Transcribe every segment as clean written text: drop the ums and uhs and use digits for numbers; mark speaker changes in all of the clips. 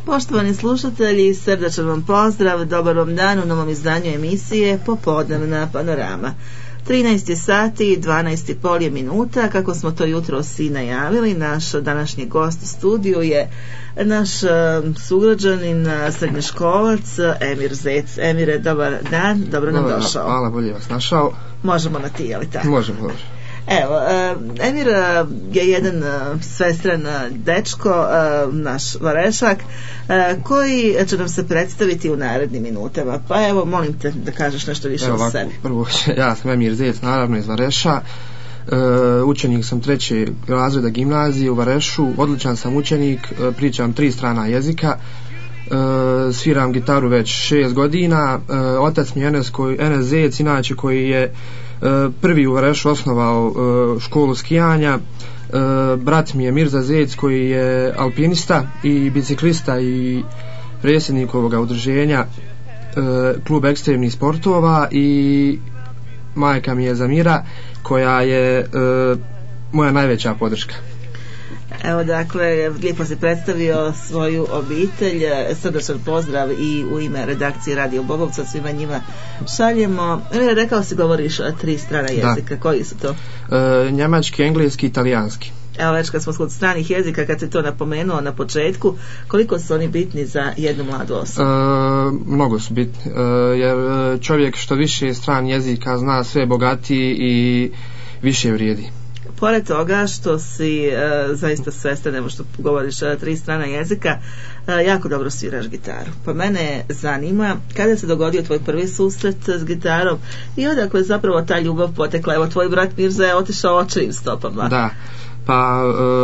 Speaker 1: Poštovani slušatelji, srdačan vam pozdrav, dobar vam dan u novom izdanju emisije Popodnevna panorama. 13 sati i 12,5 minuta, kako smo to jutros i najavili. Naš današnji gost u studiju je naš sugrađanin, srednjoškolac Emir Zec. Emire, dobar dan, dobro nam došao.
Speaker 2: Hvala, bolje vas našao.
Speaker 1: Možemo na ti, je li tako?
Speaker 2: Možemo.
Speaker 1: Evo, Emir je jedan svestran dečko, naš varešak, koji će nam se predstaviti u narednim minutama. Pa evo, molim te da kažeš nešto više o sebi.
Speaker 2: Prvo, ja sam Emir Zec, naravno iz Vareša. Učenik sam 3. razreda gimnazije u Varešu. Odličan sam učenik, pričam 3 strana jezika. Sviram gitaru već 6 godina. Otac mi je Enes Zec, inače koji je prvi u Varešu osnovao školu skijanja. Brat mi je Mirza Zec koji je alpinista i biciklista i predsjednik ovoga udruženja klub ekstremnih sportova, i majka mi je Zamira koja je moja najveća podrška.
Speaker 1: Evo, dakle, lijepo si predstavio svoju obitelj, srdačan pozdrav i u ime redakcije Radio Bobovca svima njima šaljemo. Rekao si govoriš 3 strana jezika, da. Koji su to?
Speaker 2: Njemački, engleski, italijanski.
Speaker 1: Evo, već kad smo kod stranih jezika, kad si to napomenuo na početku, koliko su oni bitni za jednu mladu osobu?
Speaker 2: Mnogo su bitni, jer čovjek što više stran jezika zna, sve bogatiji i više vrijedi.
Speaker 1: Pored toga što si zaista svestan, evo što govoriš 3 strana jezika, jako dobro sviraš gitaru. Pa mene zanima kada se dogodio tvoj prvi susret s gitarom i odakle je zapravo ta ljubav potekla. Evo, tvoj brat Mirza je otišao očevim stopama.
Speaker 2: Da, pa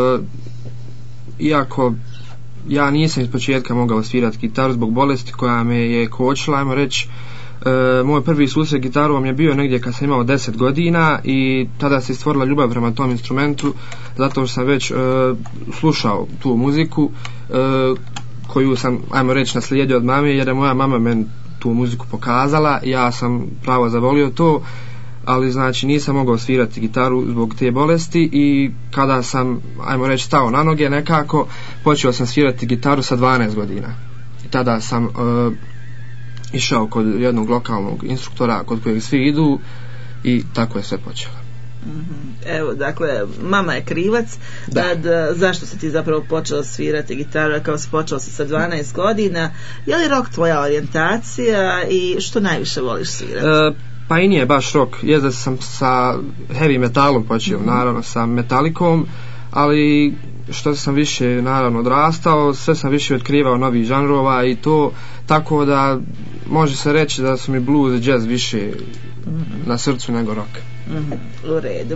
Speaker 2: iako ja nisam iz početka mogao svirati gitaru zbog bolesti koja me je kočila, ajmo reći, moj prvi susret gitarom je bio negdje kad sam imao 10 godina i tada se stvorila ljubav prema tom instrumentu, zato što sam već slušao tu muziku koju sam, ajmo reći, naslijedio od mame, jer je moja mama meni tu muziku pokazala. Ja sam pravo zavolio to, ali znači nisam mogao svirati gitaru zbog te bolesti, i kada sam, ajmo reći, stao na noge nekako, počeo sam svirati gitaru sa 12 godina. I tada sam išao kod jednog lokalnog instruktora kod kojeg svi idu, i tako je sve počelo.
Speaker 1: Evo, dakle, mama je krivac. Zašto si ti zapravo počeo svirati gitaru, kao si počeo sa 12 godina? Je li rock tvoja orijentacija i što najviše voliš svirati?
Speaker 2: Pa i nije baš rock, jest da sam sa heavy metalom počeo, naravno sa metalikom, ali što sam više naravno odrastao, sve sam više otkrivao novih žanrova, i to tako da može se reći da su mi blues i jazz više na srcu nego rock.
Speaker 1: U redu.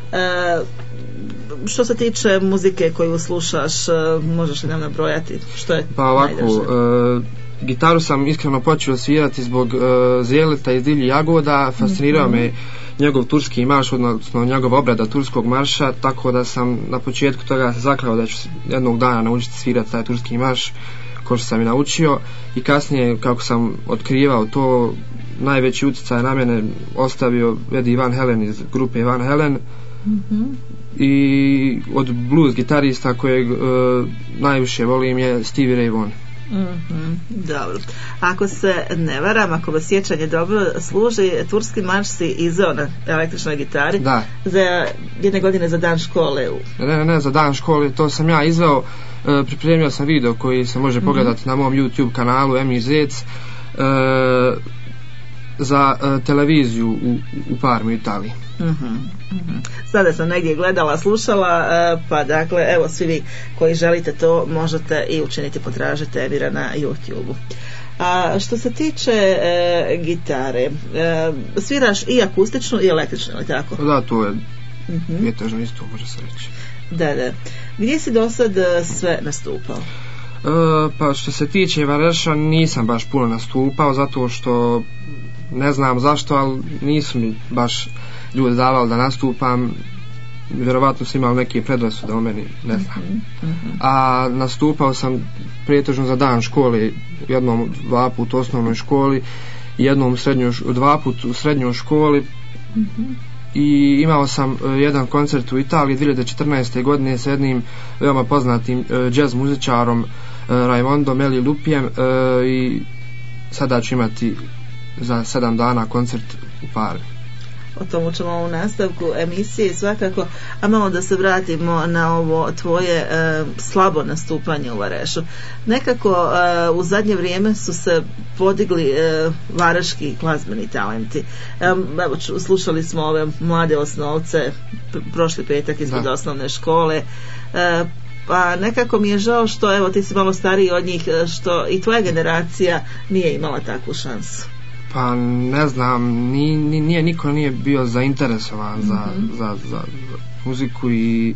Speaker 1: Što se tiče muzike koju slušaš, možeš li nam nabrojati što je
Speaker 2: pa ovako, gitaru sam iskreno počeo svirati zbog Zjeleta iz Divljih jagoda. Fascinirao me njegov turski marš, odnosno njegova obrada turskog marša, tako da sam na početku toga se zaklao da ću jednog dana naučiti svirati taj turski marš, ko što sam i naučio. I kasnije, kako sam otkrivao to, najveći utjecaj na mene ostavio Eddie Van Halen iz grupe Van Halen. I od blues gitarista kojeg najviše volim je Stevie Ray Vaughan.
Speaker 1: Dobro. Ako se ne varam, ako vas sjećanje dobro služi, turski marš si izveo na električnoj gitari.
Speaker 2: Da.
Speaker 1: Za jedne godine za dan škole.
Speaker 2: Ne za dan škole, to sam ja izveo. Pripremio sam video koji se može pogledati na mom YouTube kanalu Emir Zec za televiziju u Parmi, u Italiji.
Speaker 1: Sada sam negdje gledala, slušala, pa dakle, evo, svi vi koji želite to možete i učiniti, potražite Emira na YouTube-u. A što se tiče gitare, sviraš i akustičnu i električnu, ili tako?
Speaker 2: Da, to je vjetežno isto, može se reći.
Speaker 1: Da. Gdje si do sad sve nastupao?
Speaker 2: Pa što se tiče Vareša, nisam baš puno nastupao, zato što ne znam zašto, ali nisu mi baš ljudi davali da nastupam. Vjerovatno su imali neke predrasude o meni, ne znam. A nastupao sam pretežno za dan škole, jednom 2 puta u osnovnoj školi, jednom 2 puta u srednjoj školi. I imao sam jedan koncert u Italiji 2014. godine sa jednim veoma poznatim jazz muzičarom Raimondom Eli Lupijem i sada ću imati za 7 dana koncert u Parmi.
Speaker 1: O tomu ćemo u nastavku emisije svakako, a malo da se vratimo na ovo tvoje slabo nastupanje u Varešu. Nekako u zadnje vrijeme su se podigli varaški glazbeni talenti. Evo, slušali smo ove mlade osnovce prošli petak ispred osnovne škole, pa nekako mi je žao što, evo, ti si malo stariji od njih, što i tvoja generacija nije imala takvu šansu.
Speaker 2: Pa ne znam, niko nije bio zainteresovan za muziku i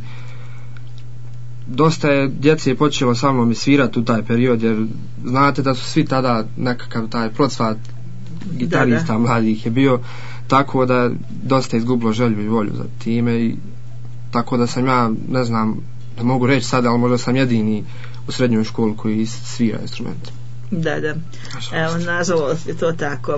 Speaker 2: dosta je djece počelo sa mnom i svirati u taj period, jer znate da su svi tada nekakav taj procvat gitarista mladih je bio, tako da dosta izgubilo želju i volju za time i tako da sam ja, ne znam da mogu reći sada, ali možda sam jedini u srednjoj školi koji svira instrument.
Speaker 1: Da. Evo, nažalost je to tako.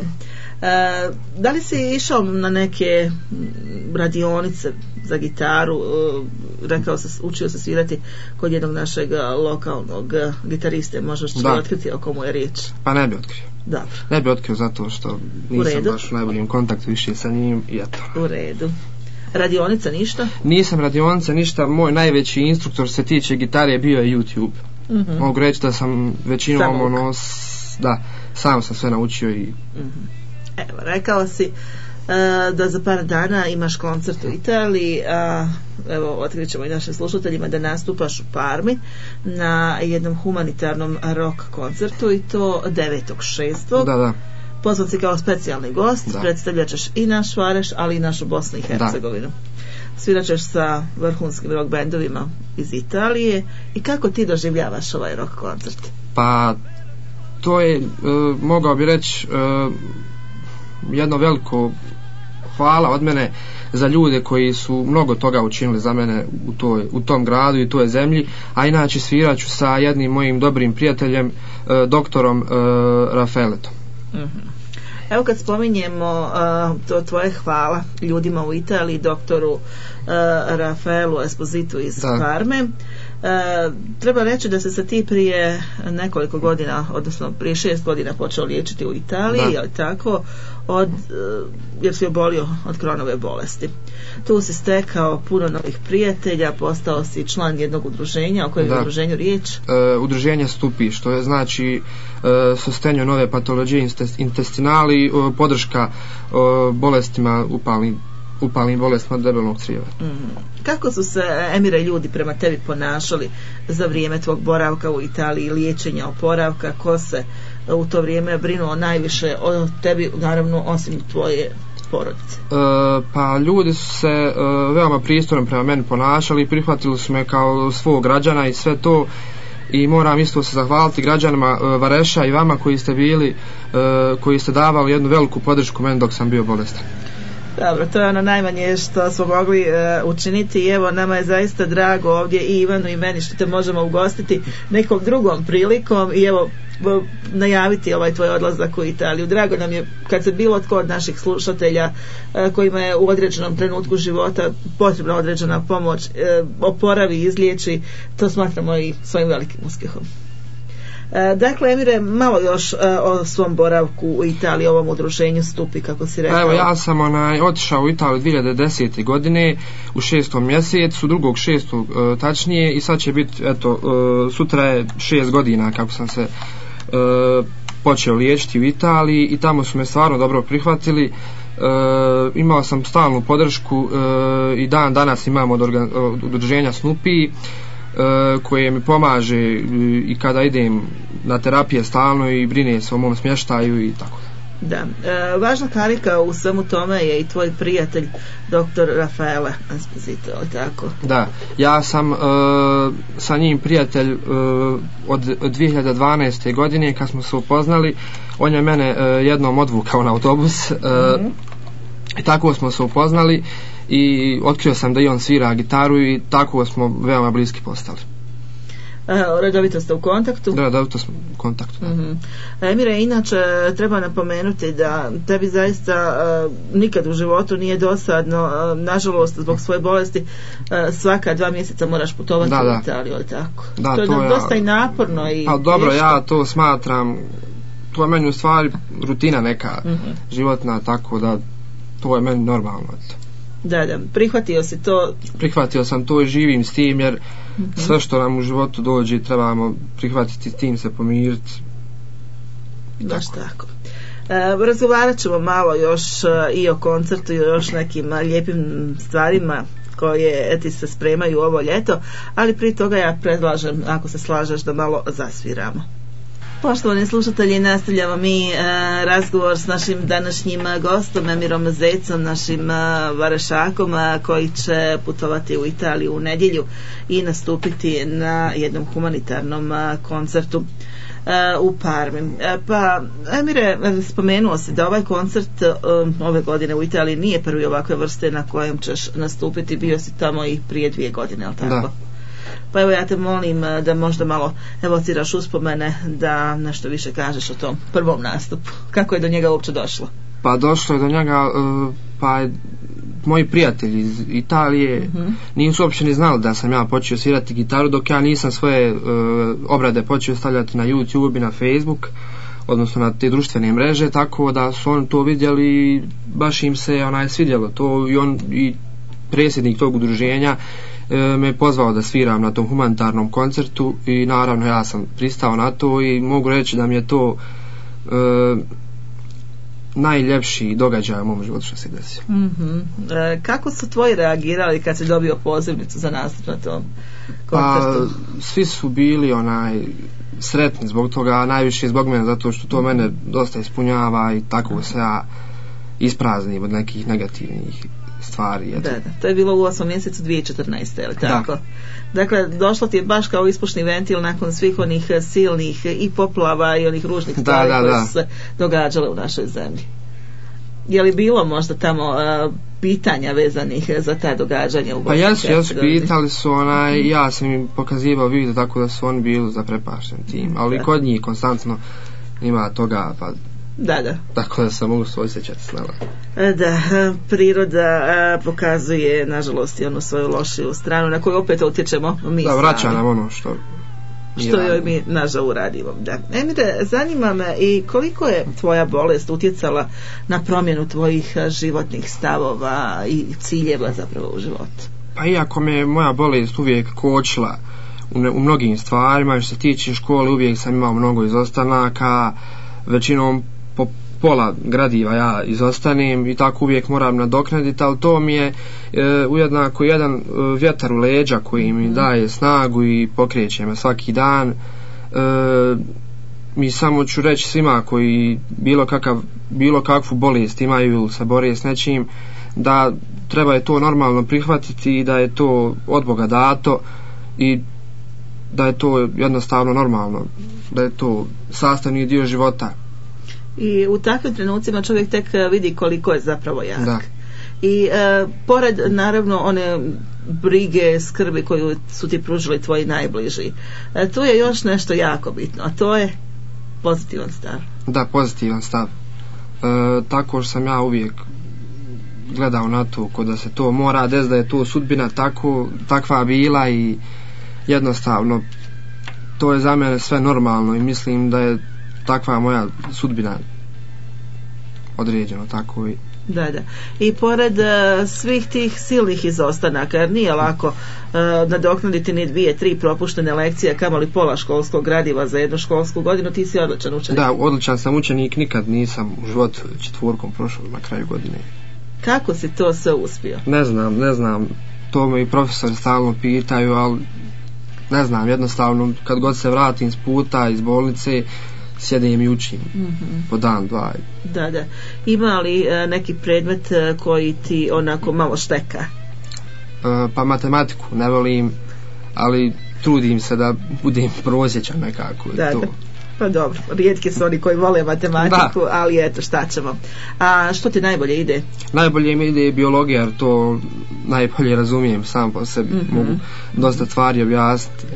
Speaker 1: Da li si išao na neke radionice za gitaru? Rekao se, učio se svirati kod jednog našeg lokalnog gitariste. Možeš otkriti o komu je riječ?
Speaker 2: Pa ne bi otkrio.
Speaker 1: Dobro.
Speaker 2: Ne bi otkrio zato što nisam baš u najboljem kontaktu više sa njim i eto.
Speaker 1: U redu. Radionica ništa?
Speaker 2: Nisam radionica ništa. Moj najveći instruktor se tiče gitare bio je YouTube. Mogu reći da sam većinom sam sam sve naučio i
Speaker 1: Evo, rekao si da za par dana imaš koncert u Italiji, a evo, otkrit ćemo i našim slušateljima da nastupaš u Parmi na jednom humanitarnom rock koncertu i to 9.6.
Speaker 2: Da.
Speaker 1: Pozvan si kao specijalni gost, predstavljat ćeš i naš Vareš, ali i našu Bosnu i Hercegovinu. Svirat ćeš sa vrhunskim rock bendovima iz Italije. I kako ti doživljavaš ovaj rock koncert?
Speaker 2: Pa to je, mogao bi reći, jedno veliko hvala od mene za ljude koji su mnogo toga učinili za mene u tom gradu i toj zemlji, a inače svirat ću sa jednim mojim dobrim prijateljem, doktorom Rafaeletom.
Speaker 1: Evo, kad spominjemo to tvoje hvala ljudima u Italiji, doktoru Rafaelu Espositu iz Parme, treba reći da se ti prije nekoliko godina, odnosno prije 6 godina počeo liječiti u Italiji, ali tako, jer si obolio od Kronove bolesti. Tu si stekao puno novih prijatelja, postao si član jednog udruženja. O kojem je udruženju riječ?
Speaker 2: Udruženje Stupi, što je znači sostenju nove patologije intestinali, podrška bolestima upalnim bolestima debelog crijeva.
Speaker 1: Kako su se, Emire, ljudi prema tebi ponašali za vrijeme tvog boravka u Italiji, liječenja, oporavka? Ko se u to vrijeme brinuo najviše o tebi, naravno osim tvoje porodice?
Speaker 2: Pa ljudi su se veoma pristojno prema meni ponašali, prihvatili su me kao svog građana i sve to, i moram isto se zahvaliti građanima Vareša i vama koji ste bili, koji ste davali jednu veliku podršku meni dok sam bio bolestan.
Speaker 1: Dobro, to je ono najmanje što smo mogli učiniti i evo, nama je zaista drago ovdje i Ivanu i meni što te možemo ugostiti nekom drugom prilikom i evo najaviti ovaj tvoj odlazak u Italiju. Drago nam je kad se bilo tko od naših slušatelja kojima je u određenom trenutku života potrebna određena pomoć oporavi, izliječi, to smatramo i svojim velikim uspjehom. Dakle, Emire, malo još o svom boravku u Italiji, ovom udruženju Stupi, kako si rekao.
Speaker 2: Evo, ja sam otišao u Italiju 2010. godine u 6. mjesecu, 2.6. tačnije, i sad će biti, eto, sutra je 6 godina kako sam se počeo liječiti u Italiji i tamo su me stvarno dobro prihvatili. Imao sam stalnu podršku i dan danas imam od udruženja Snupi, koje mi pomaže i kada idem na terapije stalno i brine se o mom smještaju i tako.
Speaker 1: Da, važna karika u svemu tome je i tvoj prijatelj doktor Rafaele Esposito, tako? Da,
Speaker 2: ja sam sa njim prijatelj od 2012. godine kad smo se upoznali. On je mene jednom odvukao na autobus i tako smo se upoznali i otkrio sam da i on svira gitaru i tako smo veoma bliski postali.
Speaker 1: Redovito ste u kontaktu?
Speaker 2: Da, redovito smo u kontaktu.
Speaker 1: Emire, inače treba napomenuti da tebi zaista nikad u životu nije dosadno, nažalost zbog svoje bolesti svaka 2 mjeseca moraš putovati u Italiju, ali tako?
Speaker 2: Da,
Speaker 1: to je dosta i naporno i
Speaker 2: pa dobro, ja to smatram, to je meni u stvari rutina neka životna, tako da to je meni normalno.
Speaker 1: Da, prihvatio si to?
Speaker 2: Prihvatio sam to i živim s tim, jer sve što nam u životu dođe trebamo prihvatiti, s tim se pomiriti.
Speaker 1: Baš tako. Razgovarat ćemo malo još i o koncertu i o još nekim lijepim stvarima koje ti se spremaju ovo ljeto, ali prije toga ja predlažem, ako se slažeš, da malo zasviramo. Poštovani slušatelji, nastavljamo mi razgovor s našim današnjim gostom Emirom Zecom, našim varešakom koji će putovati u Italiju u nedjelju i nastupiti na jednom humanitarnom koncertu u Parmi. Pa Emire, spomenuo si da ovaj koncert ove godine u Italiji nije prvi ovakve vrste na kojem ćeš nastupiti, bio si tamo i prije 2 godine, ali tako?
Speaker 2: Da.
Speaker 1: Pa evo ja te molim da možda malo evociraš uspomene, da nešto više kažeš o tom prvom nastupu. Kako je do njega uopće došlo?
Speaker 2: Pa došlo je do njega, pa moji prijatelji iz Italije nisu uopće ni znali da sam ja počeo svirati gitaru, dok ja nisam svoje obrade počeo stavljati na YouTube i na Facebook, odnosno na te društvene mreže, tako da su oni to vidjeli i baš im se svidjelo to, i predsjednik tog udruženja me pozvao da sviram na tom humanitarnom koncertu i naravno ja sam pristao na to i mogu reći da mi je to najljepši događaj u mom životu što se desio.
Speaker 1: Kako su tvoji reagirali kad si dobio pozivnicu za nastup na tom koncertu?
Speaker 2: Pa svi su bili sretni zbog toga, najviše zbog mene, zato što to mene dosta ispunjava i tako se ja ispraznim od nekih negativnih stvari.
Speaker 1: Da, to je bilo u 8. mjesecu 2014. je li tako? Da. Dakle, došlo ti je baš kao ispušni ventil nakon svih onih silnih i poplava i onih ružnih stvari koje su se događale u našoj zemlji. Je li bilo možda tamo pitanja vezanih za ta događanja u Bosni?
Speaker 2: Pa jesu, pitali su ja sam im pokazivao video, tako da su oni bili zaprepašteni tim, ali kod njih konstantno ima toga, pa
Speaker 1: da.
Speaker 2: Tako da sam mogu svoj sećati snala.
Speaker 1: Da, priroda pokazuje nažalost i onu svoju lošiju stranu na koju opet utječemo mi sami.
Speaker 2: Da, vraća nam ono što
Speaker 1: joj mi nažal uradimo. Da. Emire, zanima me i koliko je tvoja bolest utjecala na promjenu tvojih životnih stavova i ciljeva zapravo u životu?
Speaker 2: Pa iako me moja bolest uvijek kočila u mnogim stvarima, što se tiče škole uvijek sam imao mnogo izostanaka, većinom po pola gradiva ja izostanem i tako uvijek moram nadoknaditi, ali to mi je ujednako jedan vjetar u leđa koji mi daje snagu i pokreće me svaki dan. Mi samo ću reći svima koji bilo kakvu bolest imaju, se bore s nečim, da treba je to normalno prihvatiti i da je to od Boga dato i da je to jednostavno normalno, da je to sastavni dio života.
Speaker 1: I u takvim trenucima čovjek tek vidi koliko je zapravo jak.
Speaker 2: Da.
Speaker 1: I pored naravno one brige, skrbi koju su ti pružili tvoji najbliži, tu je još nešto jako bitno, a to je pozitivan stav.
Speaker 2: Da, pozitivan stav. Tako što sam ja uvijek gledao na to ko da se to mora desiti, da je to sudbina takva bila i jednostavno to je za mene sve normalno i mislim da je takva moja sudbina određeno tako i
Speaker 1: Da. I pored svih tih silnih izostanaka, jer nije lako nadoknaditi ni 2-3 propuštene lekcije, kamoli pola školskog gradiva za jednu školsku godinu, ti si odličan učenik.
Speaker 2: Da, odličan sam učenik, nikad nisam u životu 4 prošao na kraju godine.
Speaker 1: Kako si to sve uspio?
Speaker 2: Ne znam, to me i profesori stalno pitaju, ali ne znam, jednostavno kad god se vratim s puta iz bolnice sjedim i učim po dan, dva.
Speaker 1: Da. Ima li neki predmet koji ti onako malo šteka?
Speaker 2: Pa matematiku ne volim, ali trudim se da budem prosječan nekako.
Speaker 1: Da. Pa dobro, rijetki su oni koji vole matematiku, ali eto, šta ćemo. A što ti najbolje ide? Najbolje
Speaker 2: mi ide biologija, jer to najbolje razumijem sam po sebi, mogu dosta stvari objasniti.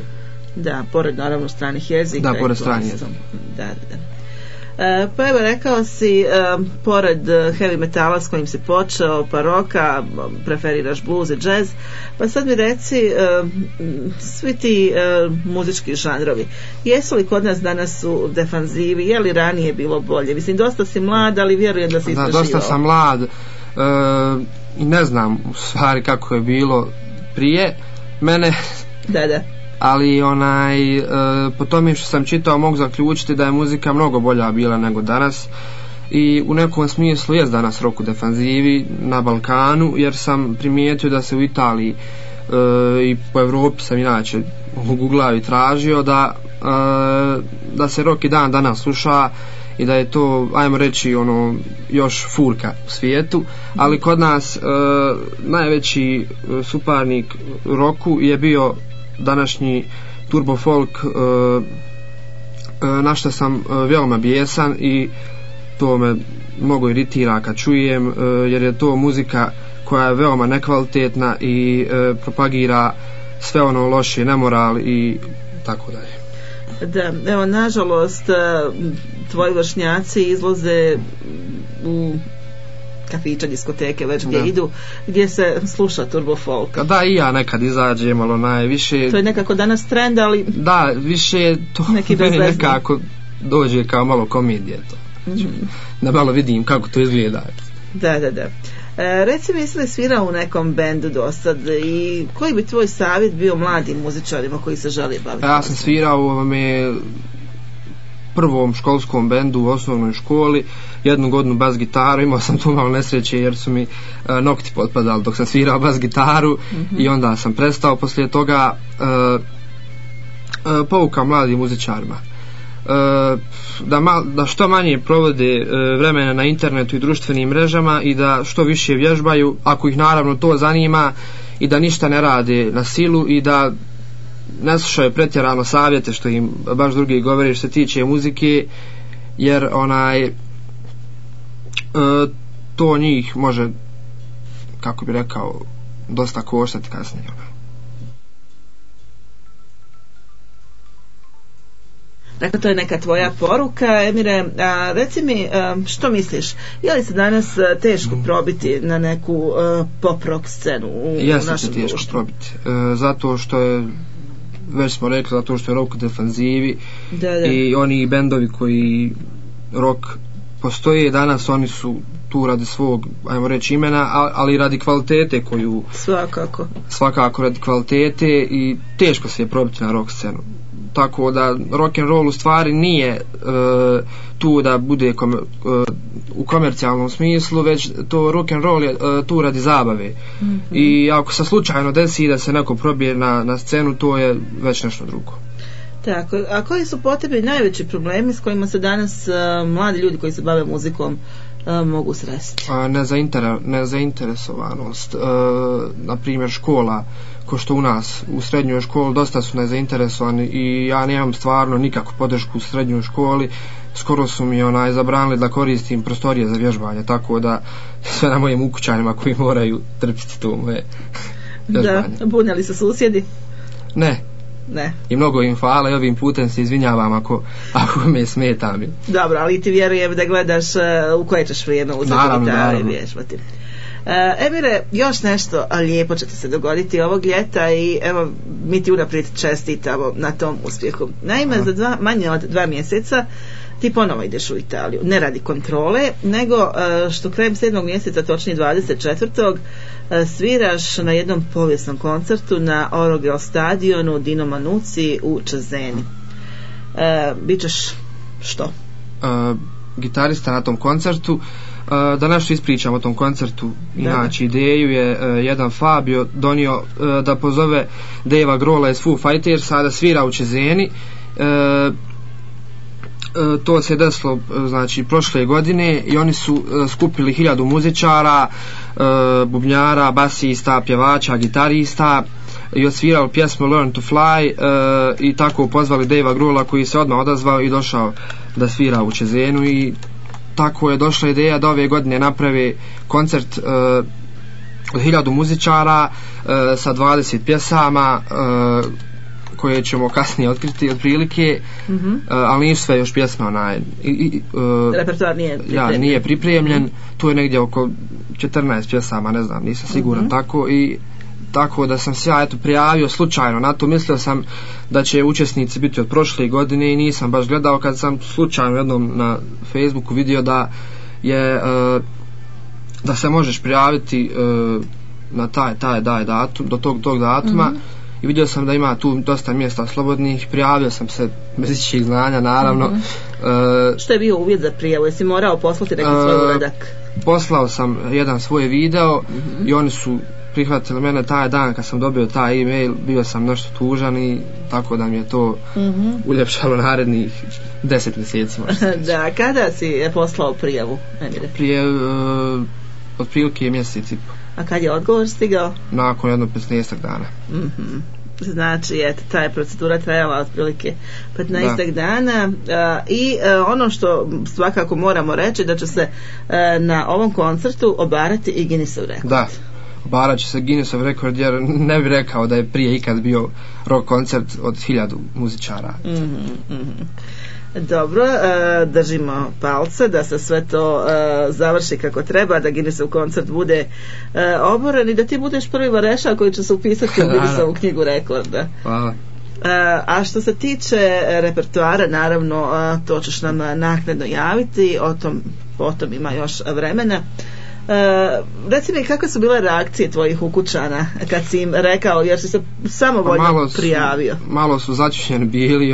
Speaker 1: Da, pored naravno stranih jezika.
Speaker 2: Da, pored stranih jezika.
Speaker 1: Da. Pa evo, rekao si, pored heavy metala s kojim si počeo, pa roka, preferiraš blues i jazz, pa sad mi reci, svi ti muzički žanrovi, jesu li kod nas danas u defanzivi, je li ranije bilo bolje? Mislim, dosta si mlad, ali vjerujem da si istraživao.
Speaker 2: Da, dosta sam mlad i ne znam u stvari kako je bilo prije mene.
Speaker 1: Da.
Speaker 2: Ali po tome što sam čitao mogu zaključiti da je muzika mnogo bolja bila nego danas i u nekom smislu jest danas rock u defanzivi na Balkanu, jer sam primijetio da se u Italiji i po Europi sam inače googlao i tražio da se rock i dan danas sluša i da je to, ajmo reći, još furka u svijetu, ali kod nas najveći suparnik roku je bio današnji turbo folk, na što sam veoma bijesan i to me mnogo iritira kad čujem, jer je to muzika koja je veoma nekvalitetna i propagira sve ono loše, nemoral i tako dalje.
Speaker 1: Da, evo, nažalost, tvoji vršnjaci izlaze u kafića, diskoteke, već gdje idu, gdje se sluša turbo folk.
Speaker 2: Da, i ja nekad izađem, ali najviše...
Speaker 1: To je nekako danas trend, ali...
Speaker 2: Da, više to meni nekako dođe kao malo komedije to. Da malo vidim kako to izgleda.
Speaker 1: Da. Reci mi, jesi li svirao u nekom bendu do sad i koji bi tvoj savjet bio mladim muzičarima koji se žele baviti?
Speaker 2: Ja sam svirao u prvom školskom bendu u osnovnoj školi, 1 godinu bas gitaru, imao sam tu malo nesreće jer su mi nokti potpadali dok sam svirao bas gitaru i onda sam prestao. Poslije toga pouka mladim muzičarima da što manje provode vremena na internetu i društvenim mrežama i da što više vježbaju, ako ih naravno to zanima, i da ništa ne rade na silu i da ne slušaju pretjerano savjete što im baš drugi govore što se tiče muzike, jer to njih može, kako bi rekao, dosta koštati kasnije.
Speaker 1: Dakle, to je neka tvoja poruka, Emire. Reci mi, što misliš, je li se danas teško probiti na neku pop rock scenu u našem društvu?
Speaker 2: Teško probiti, zato što je, već smo rekli, zato što je rock u defanzivi. Da. I oni bendovi koji rock postoje danas, oni su tu radi svog, ajmo reći, imena, ali radi kvalitete koju... Svakako radi kvalitete i teško se je probiti na rock scenu. Tako da rock and roll u stvari nije tu da bude u komercijalnom smislu, već to rock and roll je tu radi zabave. I ako se slučajno desi da se neko probije na scenu, to je već nešto drugo.
Speaker 1: Tako, a koji su po tebi najveći problemi s kojima se danas mladi ljudi koji se bave muzikom mogu sresti?
Speaker 2: Nezainteresovanost, na primjer škola, ko što u nas u srednjoj školi dosta su nezainteresovani i ja nemam stvarno nikakvu podršku u srednjoj školi. Skoro su mi zabranili da koristim prostorije za vježbanje, tako da sve na mojim ukućanima koji moraju trpiti to moje vježbanje.
Speaker 1: Da, bunjali se susjedi?
Speaker 2: Ne. I mnogo im hvala i ovim putem se izvinjavam ako me smetam.
Speaker 1: Dobro, ali ti vjerujem da gledaš u koje ćeš vrijeme uzeti gitaru i vježbati. Emire, još nešto lijepo će ti se dogoditi ovog ljeta i evo, mi ti unaprijed čestitamo na tom uspjehu. Naime, za manje od 2 mjeseca ti ponovo ideš u Italiju, ne radi kontrole, nego što krajem 7. mjeseca, točnije 24. sviraš na jednom povijesnom koncertu na Orogel stadionu Dino Manucci u Ceseni. Bićeš što?
Speaker 2: Gitarista na tom koncertu. Da nešto ispričam o tom koncertu. Inače, ideju je jedan Fabio donio da pozove Davea Grohla iz Foo Fightersa da svira u Ceseni. To se desilo znači prošle godine i oni su skupili 1000 muzičara, bubnjara, basista, pjevača, gitarista i odsvirali pjesmu Learn to Fly i tako pozvali Davea Grohla koji se odmah odazvao i došao da svira u Cesenu i tako je došla ideja da ove godine naprave koncert od 1000 muzičara sa 20 pjesama koje ćemo kasnije otkriti otprilike, ali nisu sve još pjesma
Speaker 1: repertoar nije pripremljen.
Speaker 2: Nije pripremljen, tu je negdje oko 14 pjesama, ne znam, nisam siguran tako da sam se ja prijavio slučajno na to, mislio sam da će učesnici biti od prošle godine i nisam baš gledao, kad sam slučajno jednom na Facebooku vidio da je da se možeš prijaviti na taj datum, do tog datuma, i vidio sam da ima tu dosta mjesta slobodnih, prijavio sam se bez ičijeg znanja, naravno.
Speaker 1: Što je bio uvjet za prijavu? Jesi morao poslati neki svoj uradak?
Speaker 2: Poslao sam jedan svoj video i oni su prihvatili mene taj dan. Kad sam dobio taj e-mail, bio sam nešto tužan, i tako da mi je to uljepšalo narednih 10 mjeseci.
Speaker 1: Da, kada si poslao prijavu, Emire?
Speaker 2: Prije otprilike mjesec i po.
Speaker 1: A kad je odgovor stigao?
Speaker 2: Nakon jedno 15 dana.
Speaker 1: Znači, ta je procedura trajala otprilike 15 dana, i ono što svakako moramo reći, da će se na ovom koncertu obarati i Guinnessov rekord.
Speaker 2: Da, obarat će se Guinnessov rekord, jer ne bih rekao da je prije ikad bio rock koncert od 1000 muzičara.
Speaker 1: Dobro, držimo palce da se sve to završi kako treba, da Guinnessov koncert bude oboren i da ti budeš prvi varešak koji će se upisati u Guinnessovu knjigu rekorda.
Speaker 2: Hvala.
Speaker 1: A što se tiče repertoara, naravno to ćeš nam naknadno javiti, potom ima još vremena. Reci mi, kakve su bile reakcije tvojih ukućana kad si im rekao, jer si se samovoljno prijavio?
Speaker 2: Malo su začuđeni bili,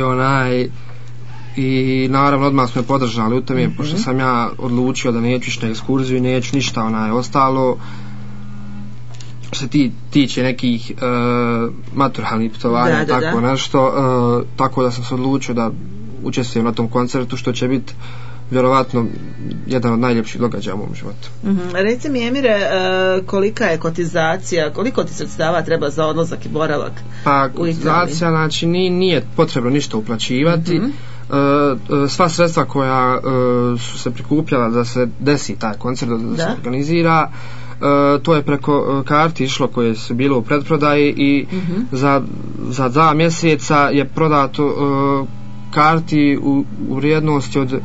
Speaker 2: i naravno odmah smo me podržali u tome, pošto sam ja odlučio da neću ići na ekskurziju i neću ništa ostalo što se tiče nekih maturalnih putovanja, nešto, tako da sam se odlučio da učestvujem na tom koncertu, što će biti vjerovatno jedan od najljepših događaja u mom životu.
Speaker 1: Reci mi, Emire, kolika je kotizacija, koliko ti sredstava treba za odlazak i boravak u Italiji?
Speaker 2: Kotizacija, znači nije potrebno ništa uplaćivati. Sva sredstva koja su se prikupljala da se desi taj koncert, da se organizira, to je preko karti išlo koje su bile u pretprodaji, i za 2 mjeseca je prodato karti u vrijednosti od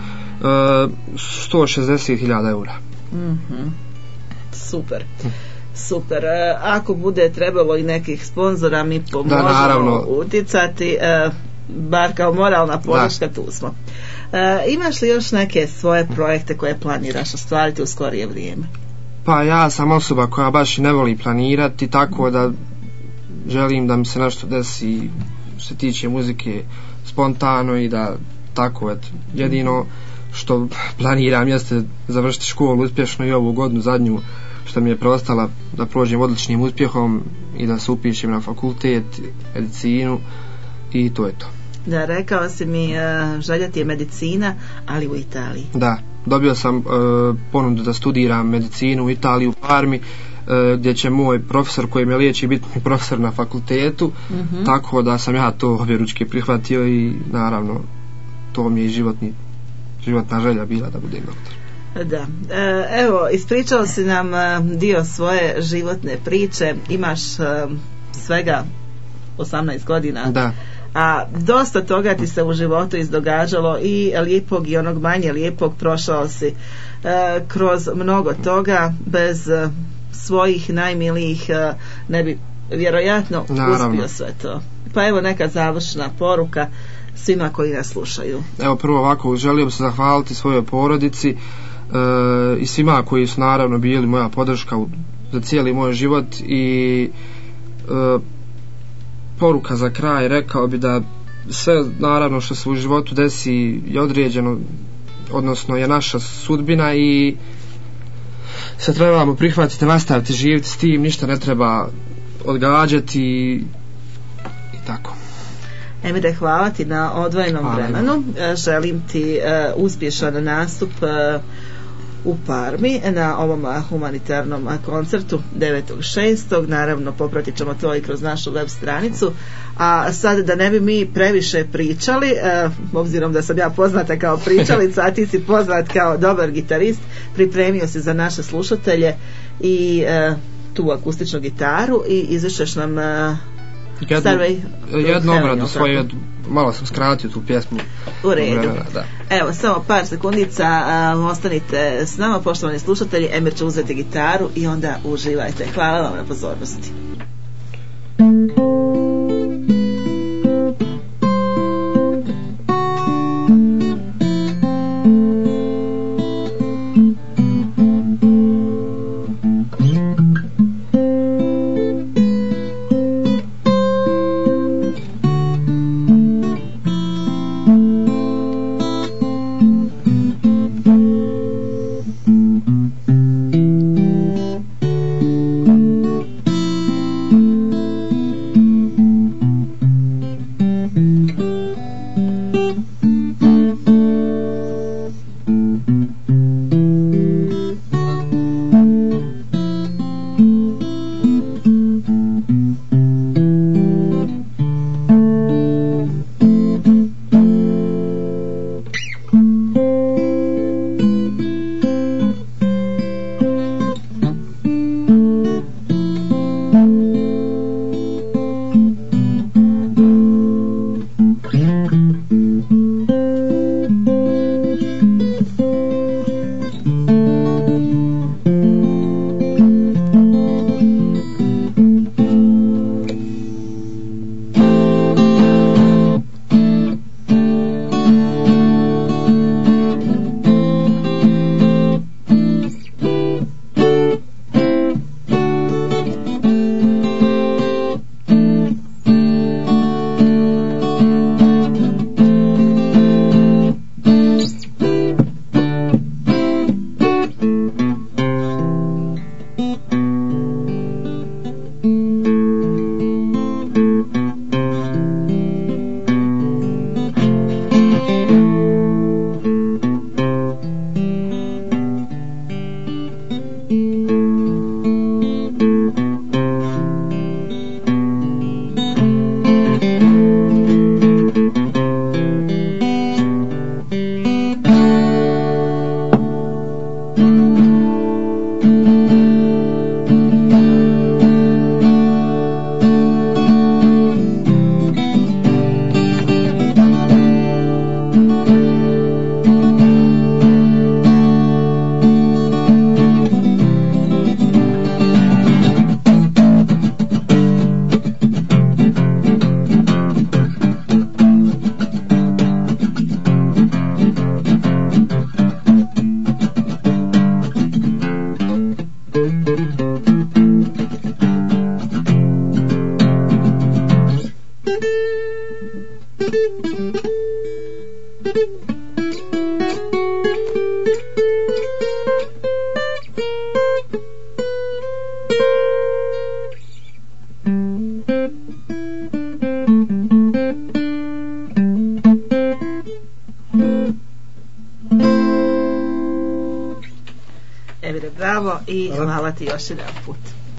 Speaker 2: 160.000 eura. Super. Ako bude trebalo i nekih sponzora, mi možemo utjecati, bar kao moralna podrška, tu smo. Imaš li još neke svoje projekte koje planiraš ostvariti u skorije vrijeme? Pa ja sam osoba koja baš ne voli planirati, tako da želim da mi se nešto desi što se tiče muzike spontano, i da tako, jedino što planiram jeste završiti školu uspješno i ovu godinu zadnju što mi je preostala, da prođem odličnim uspjehom i da se upišem na fakultet, medicinu, i to je to.
Speaker 1: Da, rekao si mi, želja ti je medicina, ali u Italiji.
Speaker 2: Da, dobio sam ponudu da studiram medicinu u Italiji, u Parmi, gdje će moj profesor koji me liječi biti mi profesor na fakultetu, tako da sam ja to objeručke prihvatio, i naravno to mi je životna želja bila da budem doktor.
Speaker 1: Da, evo, ispričao si nam dio svoje životne priče, imaš svega 18 godina.
Speaker 2: Da.
Speaker 1: A dosta toga ti se u životu izdogađalo, i lijepog i onog manje lijepog. Prošao si kroz mnogo toga, bez svojih najmilijih ne bi vjerojatno uspio sve to. Pa evo neka završna poruka svima koji nas slušaju.
Speaker 2: Evo, prvo ovako, želio bih se zahvaliti svojoj porodici i svima koji su naravno bili moja podrška za cijeli moj život, i poruka za kraj, rekao bi da sve naravno što se u životu desi je određeno, odnosno je naša sudbina, i se trebamo prihvatiti, nastaviti živjeti s tim, ništa ne treba odgađati, i tako.
Speaker 1: Emire, hvala ti na odvojenom vremenu. Želim ti uspješan nastup u Parmi na ovom humanitarnom koncertu 9.6. Naravno, popratit ćemo to i kroz našu web stranicu. A sad, da ne bi mi previše pričali, obzirom da sam ja poznata kao pričalica, a ti si poznat kao dobar gitarist, pripremio si za naše slušatelje i tu akustičnu gitaru, i izvešćeš nam
Speaker 2: jednu obradu svoju, malo sam skratio tu pjesmu.
Speaker 1: U redu. Evo, samo par sekundica, ostanite s nama, poštovani slušatelji. Emir će uzeti gitaru i onda uživajte. Hvala vam na pozornosti. Bravo i hvala ti još jedan put.